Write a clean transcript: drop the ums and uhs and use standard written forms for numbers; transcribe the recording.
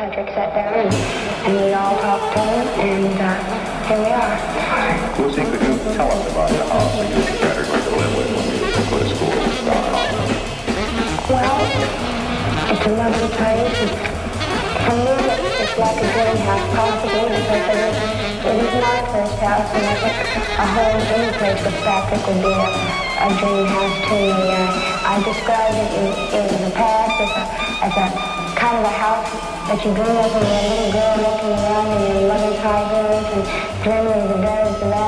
Patrick sat down and we all talked to him, and here we are. Lucy, could you tell us about the house that you and Fred are going to live with when you go to school in Stockholm? Well, it's a lovely place. For me, it's like a dream house, possibly, because it is my first house, and I think a home any place with Patrick would be a dream house to me. I described it in the past as a kind of a house that you dream of when you're a little girl looking around in your mother's high heels and dreaming of the days of